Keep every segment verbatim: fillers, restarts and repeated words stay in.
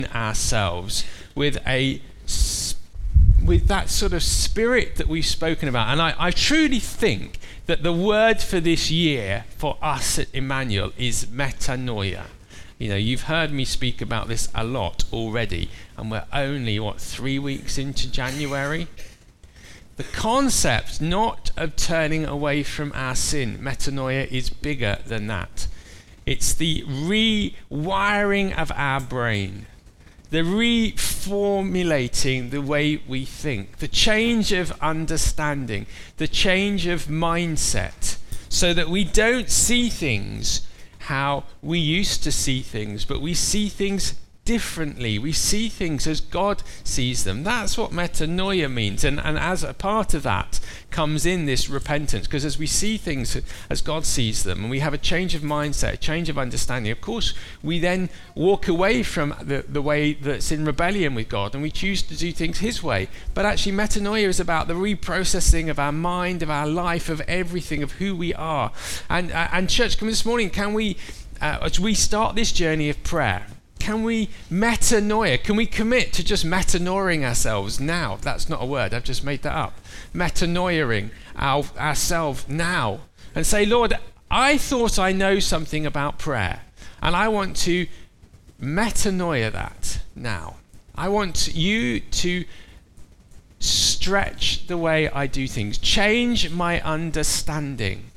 ourselves with a with that sort of spirit that we've spoken about. And I, I truly think that the word for this year for us at Emmanuel is metanoia. You know, you've heard me speak about this a lot already, and we're only, what, three weeks into January? The concept not of turning away from our sin, metanoia, is bigger than that. It's the rewiring of our brain, the reformulating the way we think, the change of understanding, the change of mindset, so that we don't see things how we used to see things, but we see things differently. We see things as God sees them. That's what metanoia means. And, and as a part of that comes in this repentance, because as we see things as God sees them, and we have a change of mindset, a change of understanding, of course, we then walk away from the, the way that's in rebellion with God, and we choose to do things his way. But actually, metanoia is about the reprocessing of our mind, of our life, of everything, of who we are. And, uh, and church, come this morning, can we, uh, as we start this journey of prayer, can we metanoia? Can we commit to just metanoiaing ourselves now? That's not a word, I've just made that up. Metanoiaing our, ourselves now. And say, Lord, I thought I know something about prayer, and I want to metanoia that now. I want you to stretch the way I do things, change my understanding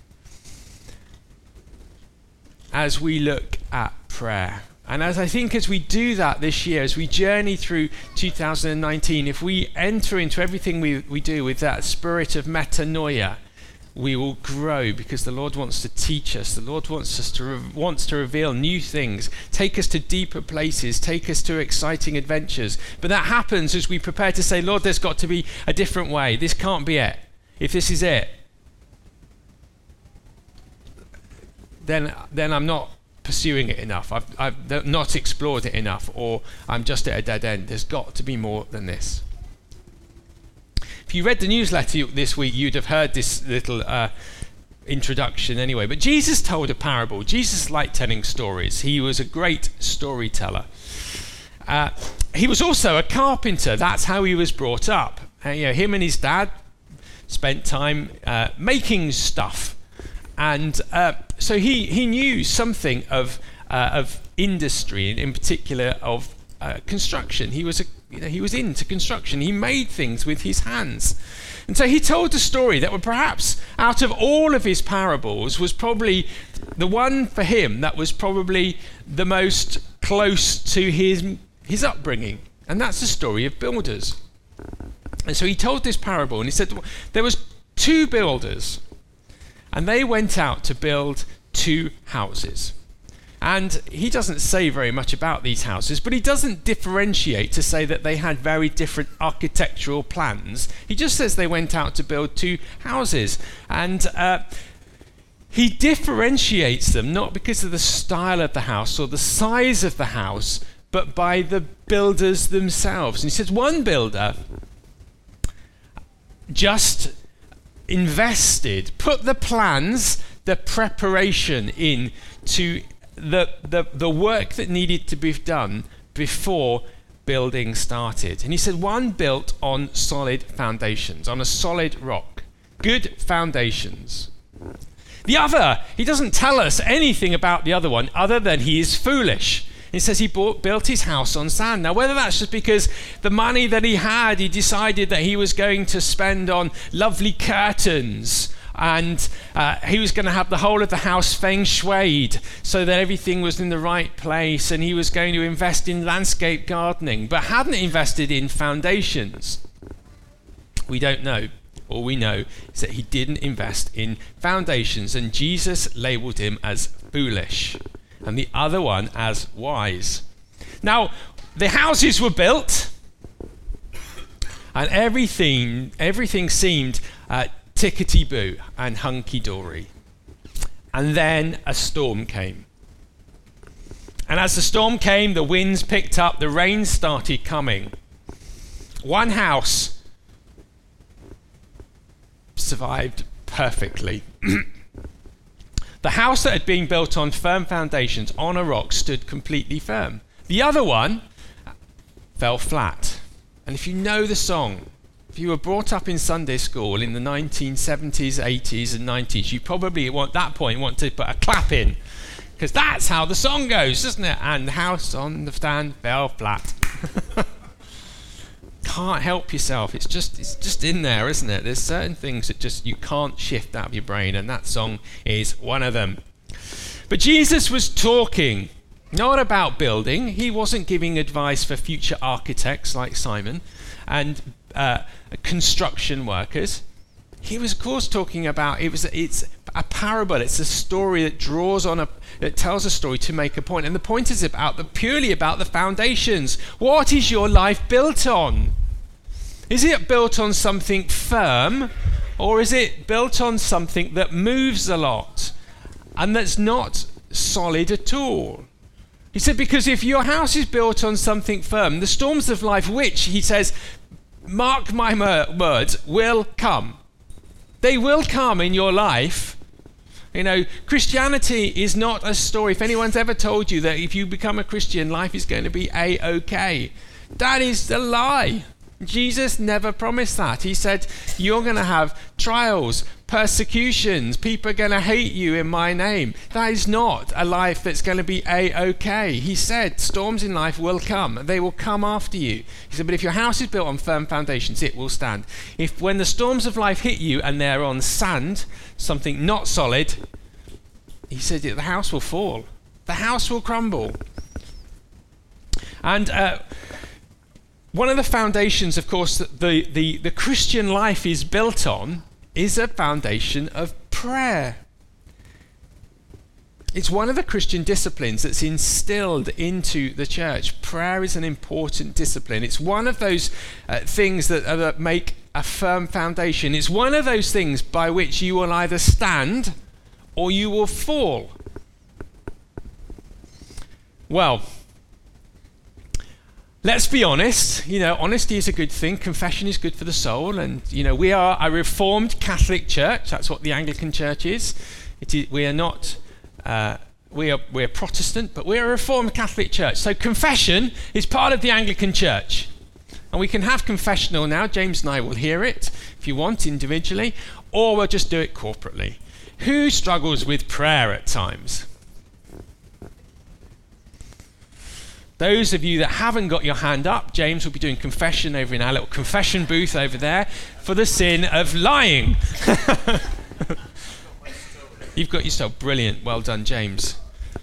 as we look at prayer. And as I think as we do that this year, as we journey through two thousand nineteen, if we enter into everything we, we do with that spirit of metanoia, we will grow, because the Lord wants to teach us. The Lord wants us to re- wants to reveal new things, take us to deeper places, take us to exciting adventures. But that happens as we prepare to say, Lord, there's got to be a different way. This can't be it. If this is it, then then I'm not pursuing it enough. I've, I've not explored it enough, or I'm just at a dead end. There's got to be more than this. If you read the newsletter this week, you'd have heard this little uh, introduction anyway. But Jesus told a parable. Jesus liked telling stories. He was a great storyteller. Uh, he was also a carpenter. That's how he was brought up. Uh, you know, him and his dad spent time uh, making stuff. And uh, so he, he knew something of uh, of industry, in, in particular of uh, construction. He was a, you know, he was into construction. He made things with his hands. And so he told a story that would perhaps, out of all of his parables, was probably the one for him that was probably the most close to his his upbringing. And that's the story of builders. And so he told this parable, and he said there was two builders, and they went out to build two houses. And he doesn't say very much about these houses, but he doesn't differentiate to say that they had very different architectural plans. He just says they went out to build two houses. And uh, he differentiates them not because of the style of the house or the size of the house, but by the builders themselves. And he says one builder just invested, put the plans, the preparation in to the, the the work that needed to be done before building started. And he said one built on solid foundations, on a solid rock, good foundations. The other, he doesn't tell us anything about the other one other than he is foolish. He says he bought, built his house on sand. Now, whether that's just because the money that he had, he decided that he was going to spend on lovely curtains, and uh, he was going to have the whole of the house feng shuied so that everything was in the right place, and he was going to invest in landscape gardening, but hadn't invested in foundations. We don't know. All we know is that he didn't invest in foundations, and Jesus labeled him as foolish, and the other one as wise. Now, the houses were built, and everything everything seemed uh, tickety-boo and hunky-dory. And then a storm came. And as the storm came, the winds picked up, the rain started coming. One house survived perfectly. The house that had been built on firm foundations, on a rock, stood completely firm. The other one fell flat. And if you know the song, if you were brought up in Sunday school in the nineteen seventies, eighties and nineties, you probably at that point want to put a clap in, because that's how the song goes, doesn't it? And the house on the stand fell flat. Can't help yourself. It's just it's just in there, isn't it? There's certain things that just you can't shift out of your brain, and that song is one of them. But Jesus was talking not about building. He wasn't giving advice for future architects like Simon and uh, construction workers. He was, of course, talking about it was it's a parable. It's a story that draws on a that tells a story to make a point, and the point is about the purely about the foundations. What is your life built on? Is it built on something firm, or is it built on something that moves a lot and that's not solid at all? He said, because if your house is built on something firm, the storms of life, which he says, mark my words, will come. They will come in your life. You know, Christianity is not a story. If anyone's ever told you that if you become a Christian, life is going to be A-OK, that is a lie. Jesus never promised that. He said, you're going to have trials, persecutions, people are going to hate you in my name. That is not a life that's going to be A-OK. He said, storms in life will come. They will come after you. He said, but if your house is built on firm foundations, it will stand. If when the storms of life hit you and they're on sand, something not solid, he said, the house will fall. The house will crumble. And uh, one of the foundations, of course, that the, the, the Christian life is built on is a foundation of prayer. It's one of the Christian disciplines that's instilled into the church. Prayer is an important discipline. It's one of those uh, things that, uh, that make a firm foundation. It's one of those things by which you will either stand or you will fall. Well, let's be honest. You know, honesty is a good thing. Confession is good for the soul. And, you know, we are a Reformed Catholic church. That's what the Anglican Church is. It is we are not, uh, we are we're Protestant, but we're a Reformed Catholic church. So confession is part of the Anglican Church. And we can have confessional now. James and I will hear it, if you want, individually. Or we'll just do it corporately. Who struggles with prayer at times? Those of you that haven't got your hand up, James will be doing confession over in our little confession booth over there for the sin of lying. You've got yourself brilliant. Well done, James.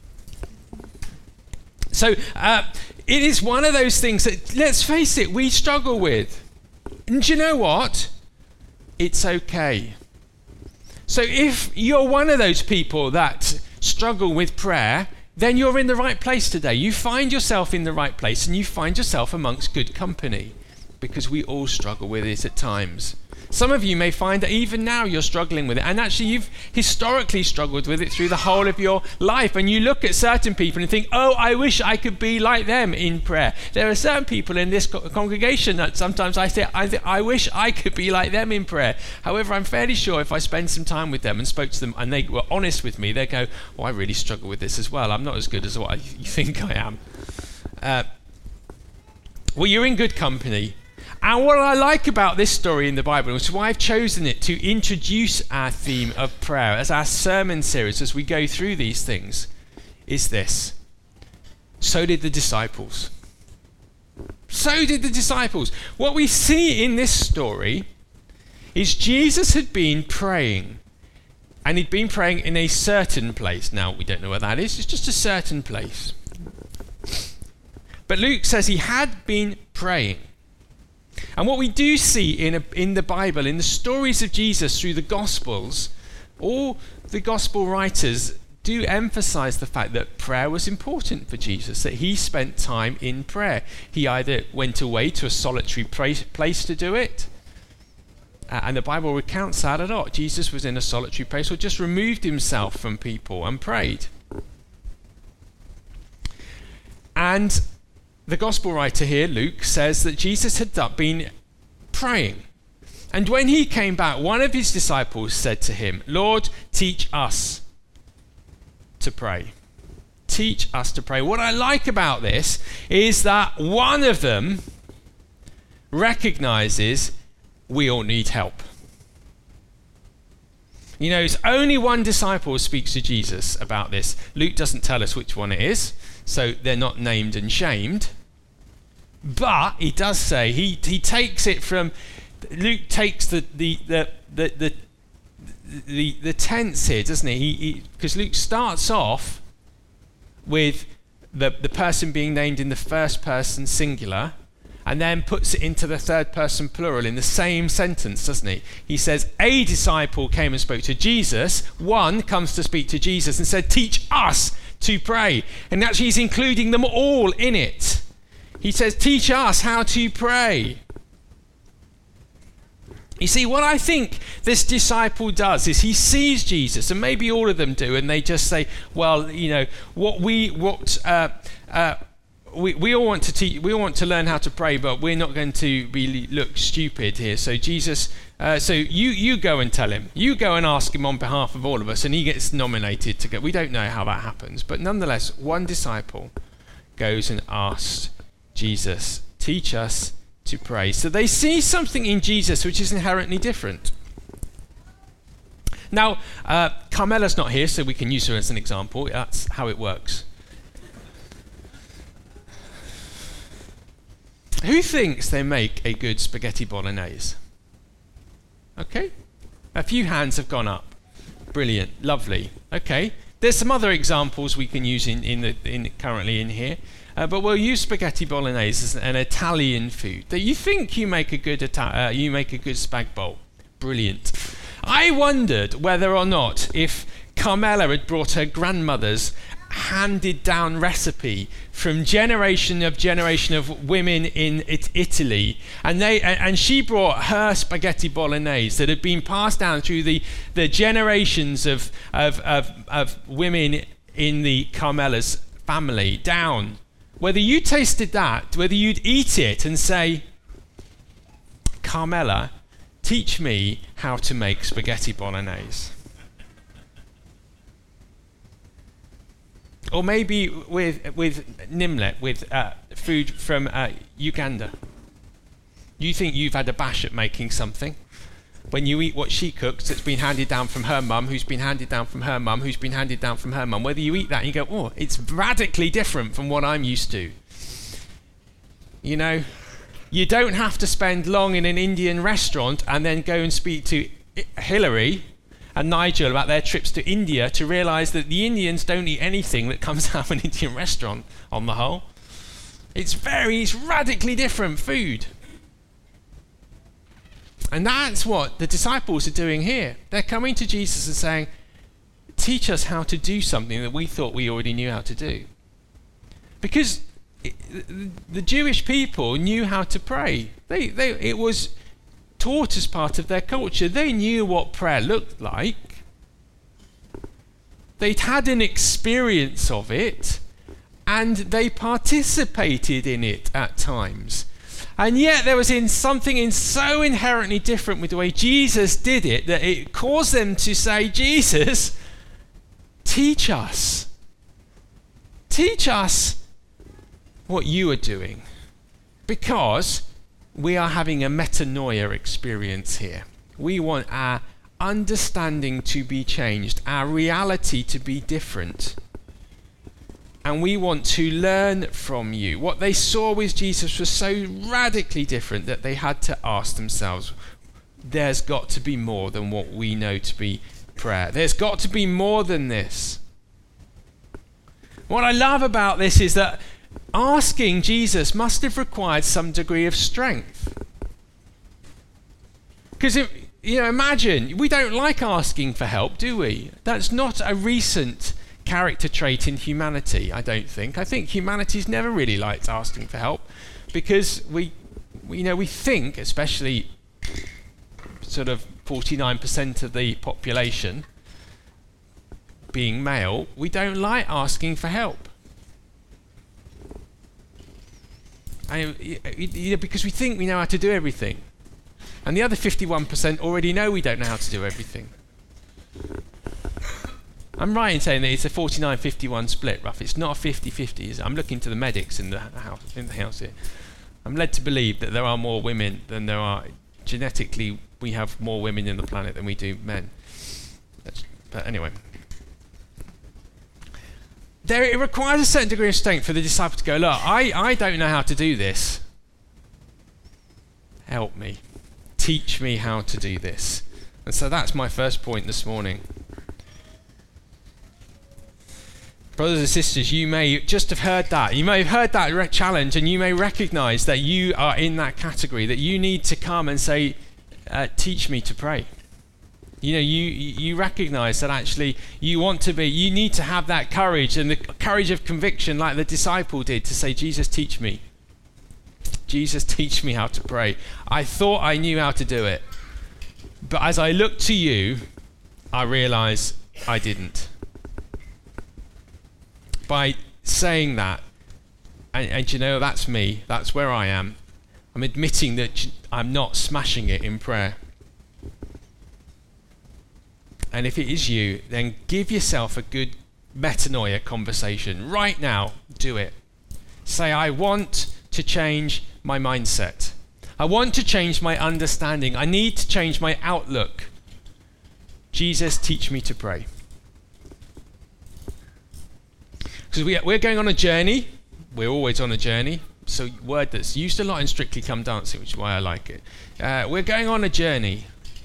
So uh, it is one of those things that, let's face it, we struggle with. And do you know what? It's okay. So if you're one of those people that struggle with prayer, then you're in the right place today. You find yourself in the right place, and you find yourself amongst good company, because we all struggle with it at times. Some of you may find that even now you're struggling with it, and actually you've historically struggled with it through the whole of your life, and you look at certain people and think, oh, I wish I could be like them in prayer. There are certain people in this co- congregation that sometimes I say, I, th- I wish I could be like them in prayer. However, I'm fairly sure if I spend some time with them and spoke to them and they were honest with me, they go, oh, I really struggle with this as well. I'm not as good as what I, you think I am. Uh, well, you're in good company. And what I like about this story in the Bible, which is why I've chosen it to introduce our theme of prayer as our sermon series as we go through these things, is this. So did the disciples. So did the disciples. What we see in this story is Jesus had been praying. And he'd been praying in a certain place. Now, we don't know where that is. It's just a certain place. But Luke says he had been praying. And what we do see in a, in the Bible, in the stories of Jesus through the Gospels, all the Gospel writers do emphasize the fact that prayer was important for Jesus, that he spent time in prayer. He either went away to a solitary place to do it, uh, and the Bible recounts that a lot. Jesus was in a solitary place or just removed himself from people and prayed. And the gospel writer here, Luke, says that Jesus had been praying. And when he came back, one of his disciples said to him, Lord, teach us to pray. teach us to pray. What I like about this is that one of them recognizes we all need help. You know, it's only one disciple who speaks to Jesus about this. Luke doesn't tell us which one it is, so they're not named and shamed. But he does say, he he takes it from, Luke takes the the the the the, the, the tense here, doesn't he? Because Luke starts off with the the person being named in the first person singular, and then puts it into the third person plural in the same sentence, doesn't he? He says, a disciple came and spoke to Jesus. One comes to speak to Jesus and said, teach us to pray. And actually he's including them all in it. He says, teach us how to pray. You see, what I think this disciple does is he sees Jesus, and maybe all of them do, and they just say, well, you know, what we, what, uh, uh, We we all want to teach, we all want to learn how to pray, but we're not going to be look stupid here. So Jesus, uh, so you you go and tell him, you go and ask him on behalf of all of us, and he gets nominated to go. We don't know how that happens, but nonetheless, one disciple goes and asks Jesus, teach us to pray. So they see something in Jesus which is inherently different. Now, uh, Carmela's not here, so we can use her as an example. That's how it works. Who thinks they make a good spaghetti bolognese? Okay. A few hands have gone up. Brilliant. Lovely. Okay. There's some other examples we can use in, in the in currently in here. Uh, but we'll use spaghetti bolognese as an Italian food. Do you think you make a good Ita- uh, you make a good spag bowl? Brilliant. I wondered whether or not if Carmela had brought her grandmother's handed down recipe from generation of generation of women in it, Italy, and they and she brought her spaghetti bolognese that had been passed down through the the generations of of of, of women in the Carmela's family down. Whether you tasted that, whether you'd eat it and say, Carmela, teach me how to make spaghetti bolognese. Or maybe with with Nimlet, with uh, food from uh, Uganda. You think you've had a bash at making something. When you eat what she cooks, that's been handed down from her mum, who's been handed down from her mum, who's been handed down from her mum. Whether you eat that and you go, oh, it's radically different from what I'm used to. You know, you don't have to spend long in an Indian restaurant and then go and speak to Hillary and Nigel about their trips to India to realise that the Indians don't eat anything that comes out of an Indian restaurant on the whole. It's very, it's radically different food. And that's what the disciples are doing here. They're coming to Jesus and saying, teach us how to do something that we thought we already knew how to do. Because it, the Jewish people knew how to pray. They, they, it was taught as part of their culture. They knew what prayer looked like. They'd had an experience of it, and they participated in it at times. And yet there was in something in so inherently different with the way Jesus did it that it caused them to say, Jesus, teach us. Teach us what you are doing. Because we are having a metanoia experience here. We want our understanding to be changed, our reality to be different. And we want to learn from you. What they saw with Jesus was so radically different that they had to ask themselves, there's got to be more than what we know to be prayer. There's got to be more than this. What I love about this is that asking Jesus must have required some degree of strength. Because, you know, imagine, we don't like asking for help, do we? That's not a recent character trait in humanity, I don't think. I think humanity's never really liked asking for help because we, we you know, we think, especially sort of forty-nine percent of the population being male, we don't like asking for help. I, you know, because we think we know how to do everything. And the other fifty-one percent already know we don't know how to do everything. I'm right in saying that it's a forty-nine fifty-one split, rough. It's not a fifty-fifty. I'm looking to the medics in the house, in the house here. I'm led to believe that there are more women than there are. Genetically, we have more women in the planet than we do men. That's, but anyway. There, it requires a certain degree of strength for the disciple to go, look, I, I don't know how to do this. Help me. Teach me how to do this. And so that's my first point this morning. Brothers and sisters, you may just have heard that. You may have heard that re- challenge, and you may recognize that you are in that category, that you need to come and say, uh, teach me to pray. You know, you you recognize that actually you want to be, you need to have that courage and the courage of conviction like the disciple did to say, Jesus, teach me. Jesus, teach me how to pray. I thought I knew how to do it. But as I look to you, I realize I didn't. By saying that, and, and you know, that's me, that's where I am. I'm admitting that I'm not smashing it in prayer. And if it is you, then give yourself a good metanoia conversation. Right now, do it. Say, I want to change my mindset. I want to change my understanding. I need to change my outlook. Jesus, teach me to pray. Because we, we're going on a journey. We're always on a journey. So word that's used a lot in Strictly Come Dancing, which is why I like it. Uh, we're going on a journey.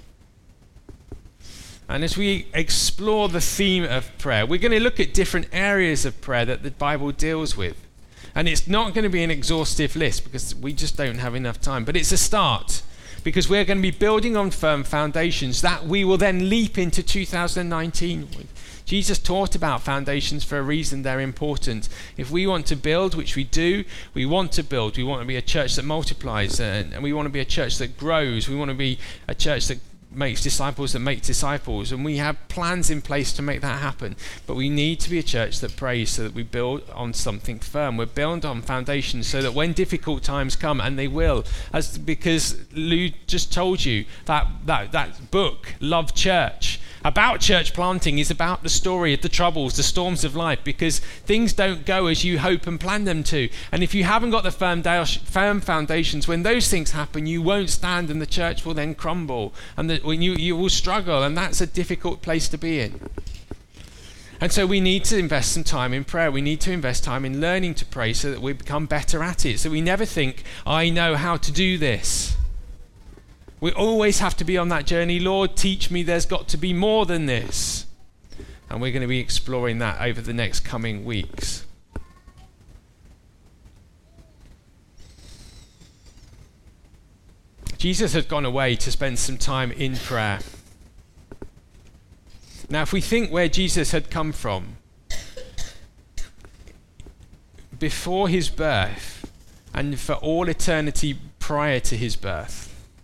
And as we explore the theme of prayer, we're going to look at different areas of prayer that the Bible deals with. And it's not going to be an exhaustive list because we just don't have enough time. But it's a start because we're going to be building on firm foundations that we will then leap into two thousand nineteen with. Jesus taught about foundations for a reason. They're important. If we want to build, which we do, we want to build. We want to be a church that multiplies and, and we want to be a church that grows. We want to be a church that makes disciples that make disciples, and we have plans in place to make that happen. But we need to be a church that prays so that we build on something firm. We're built on foundations so that when difficult times come, and they will, as because Lou just told you that that that book, Love Church, about church planting is about the story of the troubles, the storms of life, because things don't go as you hope and plan them to. And if you haven't got the firm, da- firm foundations, when those things happen, you won't stand and the church will then crumble. And the, when you, you will struggle, and that's a difficult place to be in. And so we need to invest some time in prayer. We need to invest time in learning to pray so that we become better at it. So we never think, I know how to do this. We always have to be on that journey. Lord, teach me there's got to be more than this. And we're going to be exploring that over the next coming weeks. Jesus had gone away to spend some time in prayer. Now, if we think where Jesus had come from, before his birth and for all eternity prior to his birth,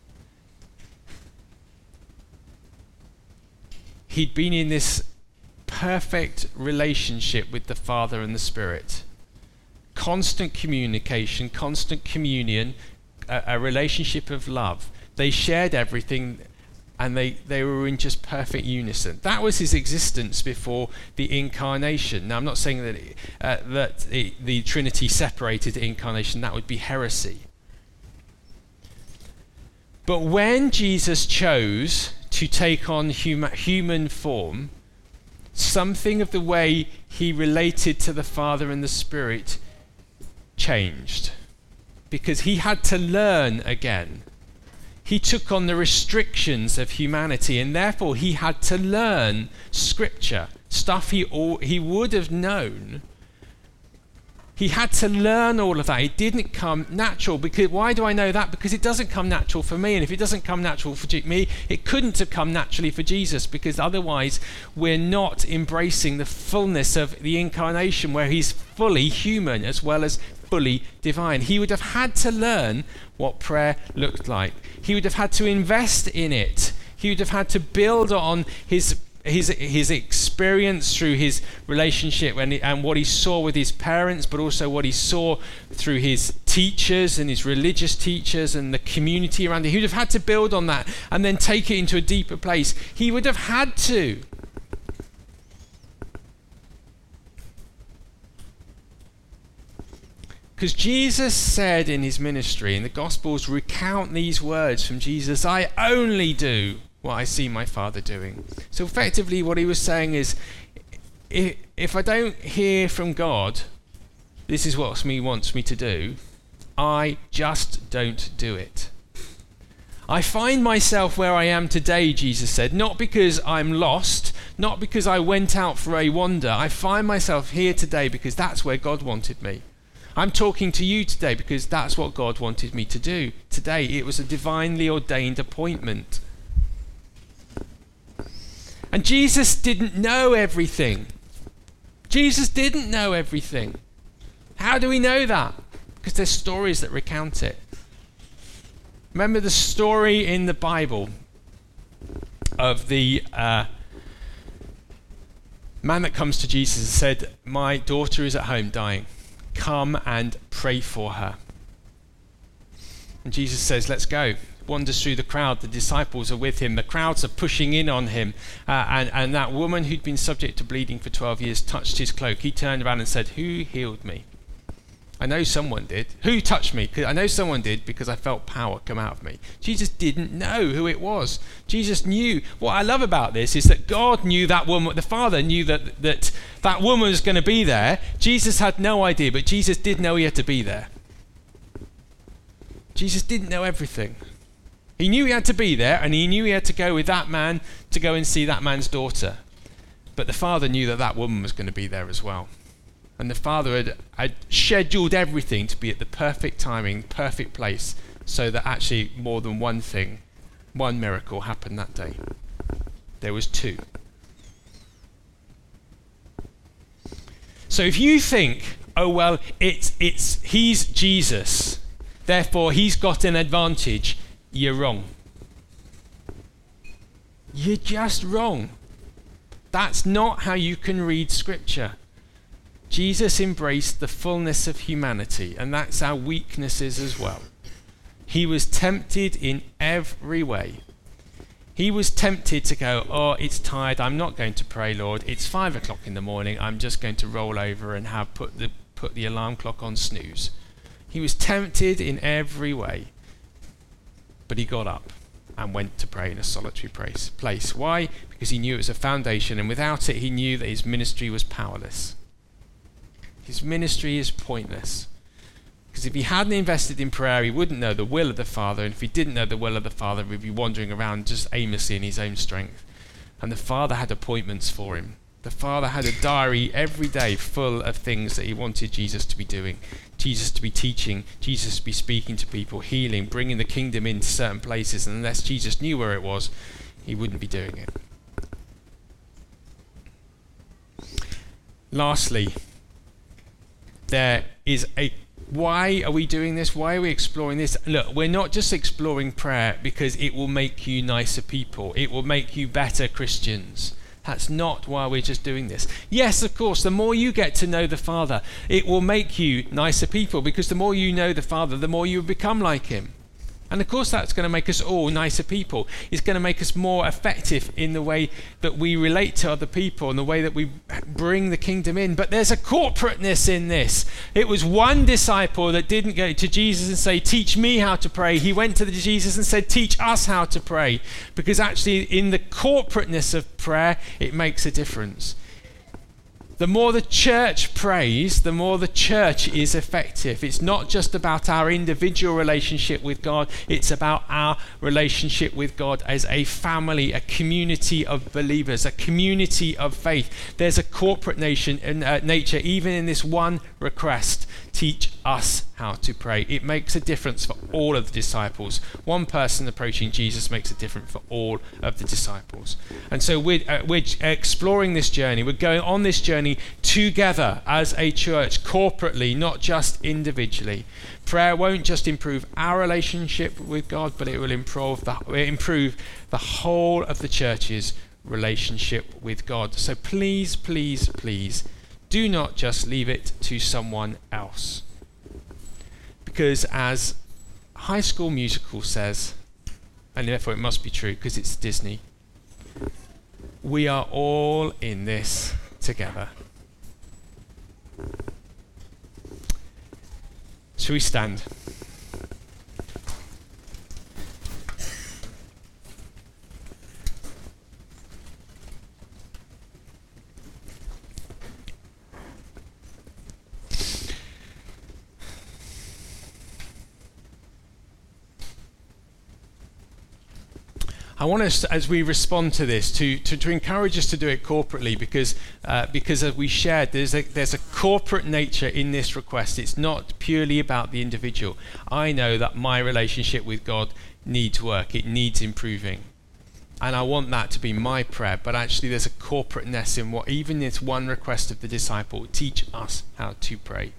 he'd been in this perfect relationship with the Father and the Spirit. Constant communication, constant communion, a, a relationship of love. They shared everything and they, they were in just perfect unison. That was his existence before the incarnation. Now, I'm not saying that, it, uh, that it, the Trinity separated the incarnation. That would be heresy. But when Jesus chose to take on huma, human form, something of the way he related to the Father and the Spirit changed. Because he had to learn again. He took on the restrictions of humanity, and therefore he had to learn Scripture, stuff he all, he would have known. He had to learn all of that. It didn't come natural. Because why do I know that? Because it doesn't come natural for me. And if it doesn't come natural for me, it couldn't have come naturally for Jesus, because otherwise we're not embracing the fullness of the incarnation, where he's fully human as well as fully divine. He would have had to learn what prayer looked like. He would have had to invest in it. He would have had to build on his his his experience through his relationship and, and what he saw with his parents, but also what he saw through his teachers and his religious teachers and the community around him. He would have had to build on that and then take it into a deeper place. He would have had to. Because Jesus said in his ministry, and the Gospels recount these words from Jesus, I only do what I see my Father doing. So effectively what he was saying is, if, if I don't hear from God, this is what he wants me to do, I just don't do it. I find myself where I am today, Jesus said, not because I'm lost, not because I went out for a wander. I find myself here today because that's where God wanted me. I'm talking to you today because that's what God wanted me to do. Today, it was a divinely ordained appointment. And Jesus didn't know everything. Jesus didn't know everything. How do we know that? Because there's stories that recount it. Remember the story in the Bible of the uh, man that comes to Jesus and said, my daughter is at home dying. Come and pray for her. And Jesus says, let's go. Wanders through the crowd. The disciples are with him. The crowds are pushing in on him. Uh, and, and that woman who'd been subject to bleeding for twelve years touched his cloak. He turned around and said, who healed me? I know someone did. Who touched me? I know someone did because I felt power come out of me. Jesus didn't know who it was. Jesus knew. What I love about this is that God knew that woman, the Father knew that that, that woman was going to be there. Jesus had no idea, but Jesus did know he had to be there. Jesus didn't know everything. He knew he had to be there, and he knew he had to go with that man to go and see that man's daughter. But the Father knew that that woman was going to be there as well. And the Father had, had scheduled everything to be at the perfect timing, perfect place, so that actually more than one thing, one miracle happened that day. There was two. So if you think, oh well, it's it's he's Jesus, therefore he's got an advantage, you're wrong. You're just wrong. That's not how you can read Scripture. Jesus embraced the fullness of humanity, and that's our weaknesses as well. He was tempted in every way. He was tempted to go, oh, it's tired, I'm not going to pray, Lord. It's five o'clock in the morning, I'm just going to roll over and have put the put the alarm clock on snooze. He was tempted in every way, but he got up and went to pray in a solitary place. Why? Because he knew it was a foundation, and without it, he knew that his ministry was powerless. His ministry is pointless. Because if he hadn't invested in prayer, he wouldn't know the will of the Father. And if he didn't know the will of the Father, he'd be wandering around just aimlessly in his own strength. And the Father had appointments for him. The Father had a diary every day full of things that he wanted Jesus to be doing. Jesus to be teaching, Jesus to be speaking to people, healing, bringing the kingdom into certain places. And unless Jesus knew where it was, he wouldn't be doing it. Lastly, there is a why are we doing this? Why are we exploring this? Look, we're not just exploring prayer because it will make you nicer people. It will make you better Christians. That's not why we're just doing this. Yes, of course, the more you get to know the Father, it will make you nicer people, because the more you know the Father, the more you become like him. And of course that's going to make us all nicer people. It's going to make us more effective in the way that we relate to other people and the way that we bring the kingdom in. But there's a corporateness in this. It was one disciple that didn't go to Jesus and say, teach me how to pray. He went to the Jesus and said, teach us how to pray. Because actually in the corporateness of prayer, it makes a difference. The more the church prays, the more the church is effective. It's not just about our individual relationship with God, it's about our relationship with God as a family, a community of believers, a community of faith. There's a corporate nation, uh, nature even in this one request. Teach us how to pray. It makes a difference for all of the disciples. One person approaching Jesus makes a difference for all of the disciples. And so we're, uh, we're exploring this journey. We're going on this journey together as a church, corporately, not just individually. Prayer won't just improve our relationship with God, but it will improve the, improve the whole of the church's relationship with God. So please, please, please, do not just leave it to someone else. Because as High School Musical says, and therefore it must be true because it's Disney, we are all in this together. Shall we stand? I want us, as we respond to this, to, to, to encourage us to do it corporately, because uh, because as we shared, there's a, there's a corporate nature in this request. It's not purely about the individual. I know that my relationship with God needs work. It needs improving. And I want that to be my prayer. But actually there's a corporateness in what, even this one request of the disciple, teach us how to pray.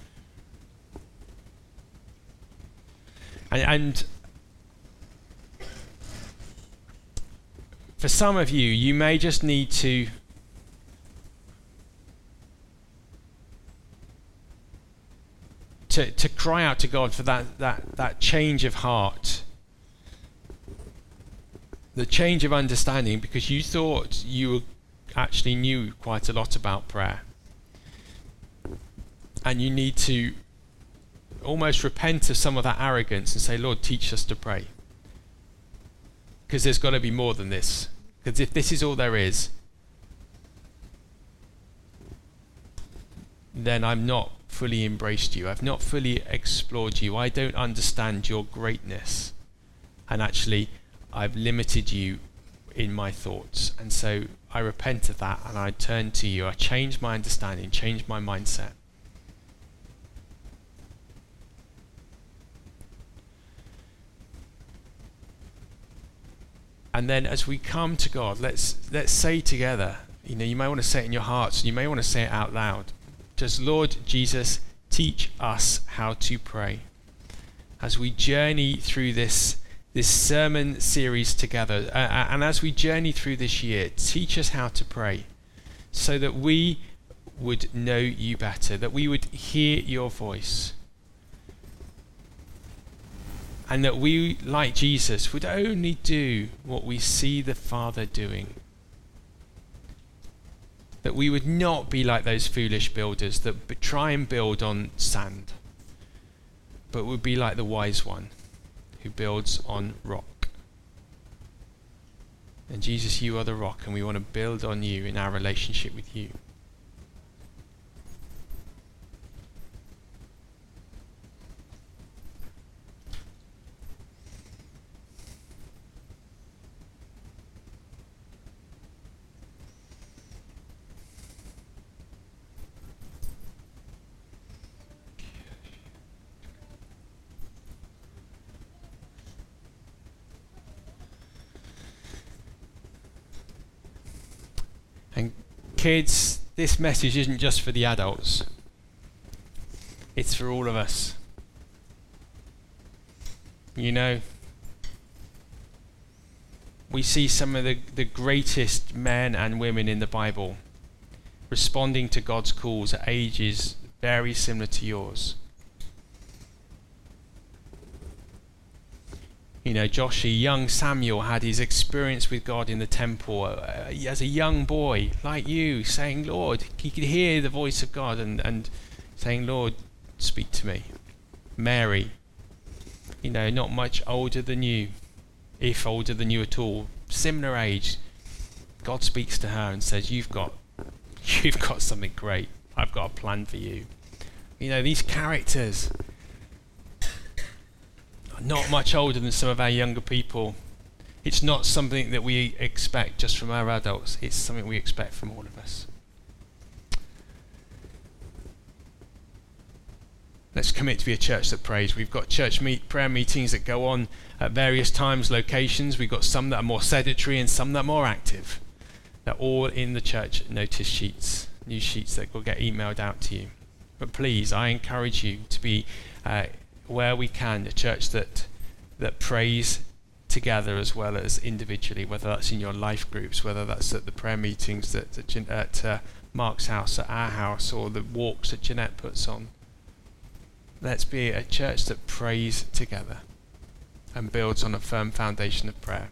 And, and for some of you, you may just need to to to cry out to God for that that that change of heart, the change of understanding, because you thought you actually knew quite a lot about prayer, and you need to almost repent of some of that arrogance and say, Lord, teach us to pray. Because there's got to be more than this. Because if this is all there is, then I'm not fully embraced you. I've not fully explored you. I don't understand your greatness. And actually, I've limited you in my thoughts. And so I repent of that and I turn to you. I change my understanding, change my mindset. And then as we come to God, let's let's say together, you know, you may want to say it in your hearts, you may want to say it out loud. Just, Lord Jesus, teach us how to pray. As we journey through this this sermon series together, uh, and as we journey through this year, teach us how to pray, so that we would know you better, that we would hear your voice. And that we, like Jesus, would only do what we see the Father doing. That we would not be like those foolish builders that b- try and build on sand, but would be like the wise one who builds on rock. And Jesus, you are the rock, and we want to build on you in our relationship with you. And kids, this message isn't just for the adults. It's for all of us. You know, we see some of the, the greatest men and women in the Bible responding to God's calls at ages very similar to yours. You know, Joshi, young Samuel had his experience with God in the temple uh, as a young boy, like you, saying, Lord, he could hear the voice of God and, and saying, Lord, speak to me. Mary, you know, not much older than you, if older than you at all, similar age. God speaks to her and says, you've got, you've got something great. I've got a plan for you. You know, these characters, not much older than some of our younger people. It's not something that we expect just from our adults. It's something we expect from all of us. Let's commit to be a church that prays. We've got church meet prayer meetings that go on at various times, locations. We've got some that are more sedentary and some that are more active. They're all in the church notice sheets, news sheets that will get emailed out to you. But please, I encourage you to be uh, where we can, a church that that prays together as well as individually, whether that's in your life groups, whether that's at the prayer meetings that, at, at uh, Mark's house, at our house, or the walks that Jeanette puts on. Let's be a church that prays together and builds on a firm foundation of prayer.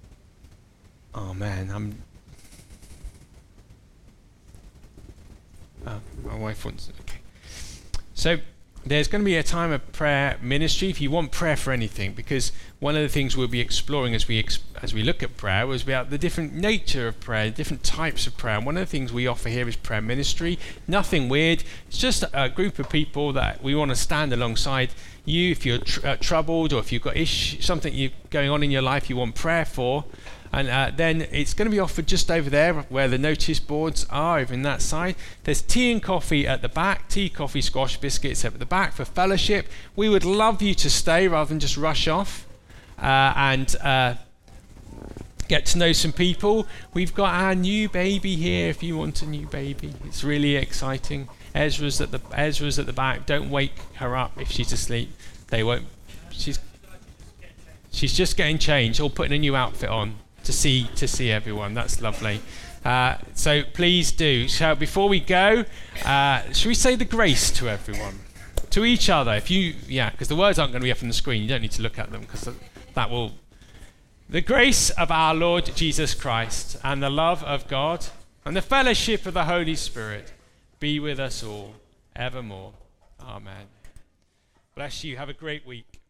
Oh man, I'm Uh, my wife wants. Okay. So there's going to be a time of prayer ministry if you want prayer for anything, because one of the things we'll be exploring as we ex- as we look at prayer was about the different nature of prayer, different types of prayer. And one of the things we offer here is prayer ministry. Nothing weird. It's just a, a group of people that we want to stand alongside you if you're tr- uh, troubled, or if you've got ish- something you going on in your life you want prayer for. And uh, then it's going to be offered just over there where the notice boards are, over in that side. There's tea and coffee at the back, tea, coffee, squash, biscuits at the back for fellowship. We would love you to stay rather than just rush off uh, and uh, get to know some people. We've got our new baby here if you want a new baby. It's really exciting. Ezra's at the Ezra's at the back. Don't wake her up if she's asleep. They won't. She's she's just getting changed or putting a new outfit on. To see to see everyone. That's lovely. Uh, so please do. So before we go, uh, should we say the grace to everyone, to each other? If you, yeah, because the words aren't going to be up on the screen. You don't need to look at them because that will. The grace of our Lord Jesus Christ and the love of God and the fellowship of the Holy Spirit be with us all evermore. Amen. Bless you. Have a great week.